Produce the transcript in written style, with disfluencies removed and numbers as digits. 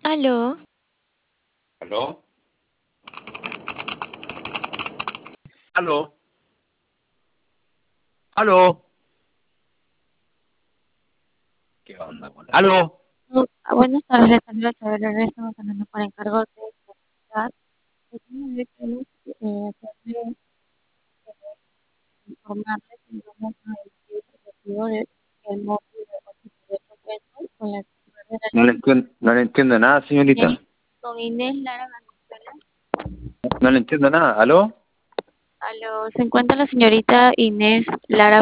Aló, ¿Aló? ¿Aló? ¿Aló? ¿Qué onda, güey? ¿Aló? buenas tardes, les saludo a Chabela, estamos hablando por encargo de comunidad. Queremos hacerle informarles que vamos a emitir el recibo de el móvil de 88 pesos con la titular de la No le entiendo nada, señorita. con Inés Lara Valenzuela. No le entiendo nada. ¿Aló? Aló, se encuentra la señorita Inés Lara